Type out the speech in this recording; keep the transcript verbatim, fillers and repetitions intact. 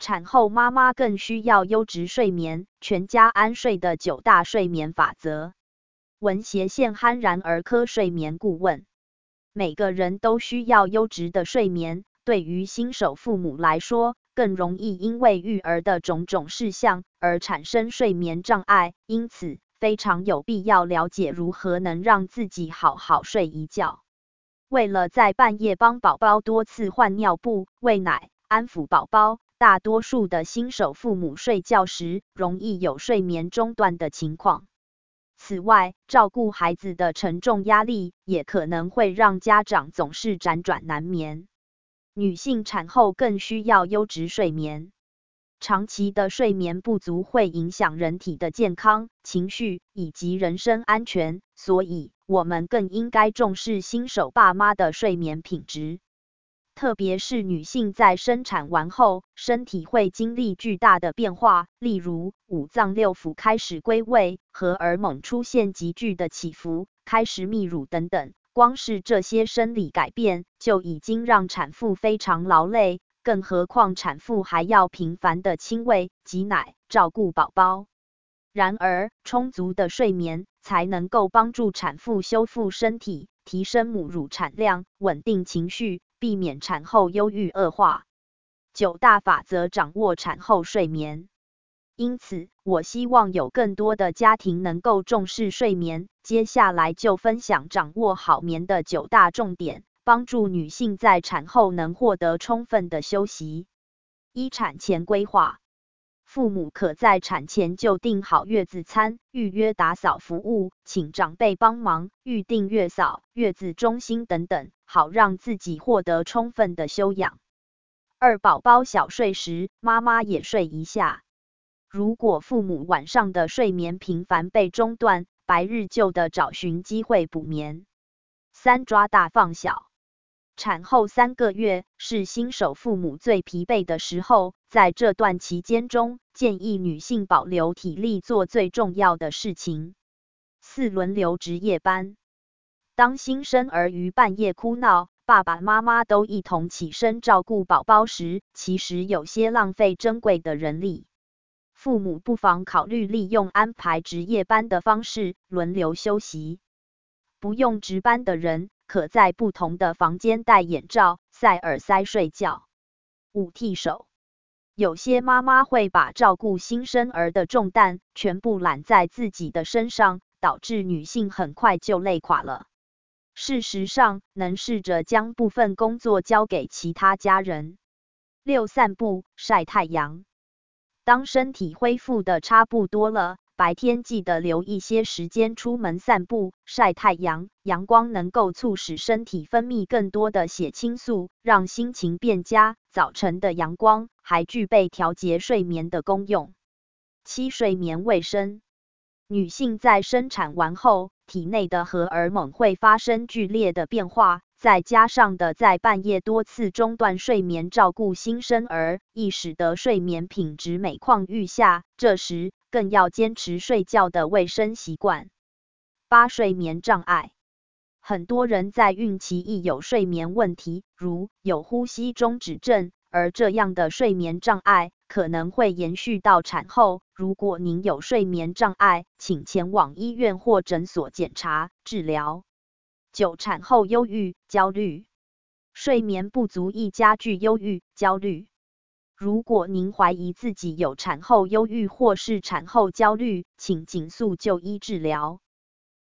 产后妈妈更需要优质睡眠，全家安睡的九大睡眠法则。文协县酣然儿科睡眠顾问，每个人都需要优质的睡眠，对于新手父母来说，更容易因为育儿的种种事项而产生睡眠障碍，因此非常有必要了解如何能让自己好好睡一觉。为了在半夜帮宝宝多次换尿布、喂奶、安抚宝宝，大多数的新手父母睡觉时容易有睡眠中断的情况。此外，照顾孩子的沉重压力也可能会让家长总是辗转难眠。女性产后更需要优质睡眠。长期的睡眠不足会影响人体的健康、情绪以及人身安全，所以我们更应该重视新手爸妈的睡眠品质。特别是女性在生产完后，身体会经历巨大的变化，例如五脏六腑开始归位，荷尔蒙出现急剧的起伏，开始泌乳等等。光是这些生理改变就已经让产妇非常劳累，更何况产妇还要频繁的亲喂、挤奶、照顾宝宝。然而，充足的睡眠才能够帮助产妇修复身体，提升母乳产量，稳定情绪，避免产后忧郁恶化。九大法则掌握产后睡眠。因此，我希望有更多的家庭能够重视睡眠。接下来就分享掌握好眠的九大重点，帮助女性在产后能获得充分的休息。一、产前规划。父母可在产前就订好月子餐，预约打扫服务，请长辈帮忙，预定月嫂、月子中心等等，好让自己获得充分的休养。二、宝宝小睡时，妈妈也睡一下。如果父母晚上的睡眠频繁被中断，白日就得找寻机会补眠。三、抓大放小。产后三个月是新手父母最疲惫的时候，在这段期间中，建议女性保留体力做最重要的事情。四、轮流值夜班。当新生儿于半夜哭闹，爸爸妈妈都一同起身照顾宝宝时，其实有些浪费珍贵的人力。父母不妨考虑利用安排值夜班的方式，轮流休息。不用值班的人，可在不同的房间戴眼罩、塞耳塞睡觉。五、替手。有些妈妈会把照顾新生儿的重担全部揽在自己的身上，导致女性很快就累垮了。事实上，能试着将部分工作交给其他家人。六、散步、晒太阳。当身体恢复的差不多了，白天记得留一些时间出门散步、晒太阳。阳光能够促使身体分泌更多的血清素，让心情变佳。早晨的阳光还具备调节睡眠的功用。七、睡眠卫生。女性在生产完后，体内的荷尔蒙会发生剧烈的变化，再加上的在半夜多次中断睡眠照顾新生儿，易使得睡眠品质每况愈下，这时更要坚持睡觉的卫生习惯。八、睡眠障碍。很多人在孕期亦有睡眠问题，如有呼吸中止症，而这样的睡眠障碍可能会延续到产后。如果您有睡眠障碍，请前往医院或诊所检查、治疗。九、产后忧郁、焦虑。睡眠不足易加剧忧郁、焦虑。如果您怀疑自己有产后忧郁或是产后焦虑，请尽速就医治疗。